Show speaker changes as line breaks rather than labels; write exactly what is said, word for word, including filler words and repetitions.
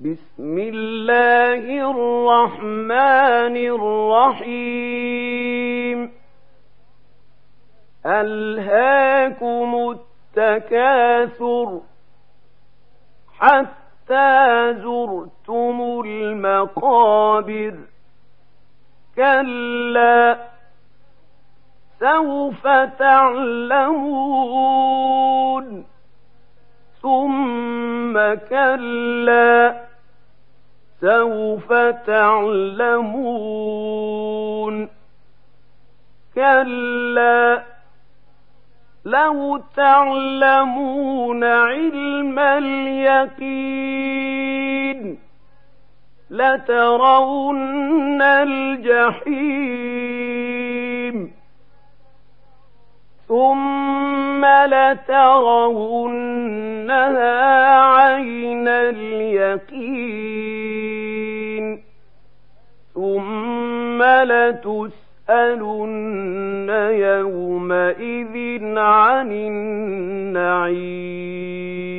بسم الله الرحمن الرحيم ألهاكم التكاثر حتى زرتم المقابر كلا سوف تعلمون ثم كلا سوف تعلمون كلا لو تعلمون علم اليقين لترون الجحيم ثم لترونها عين اليقين ثم لتسألن يومئذ عن النعيم.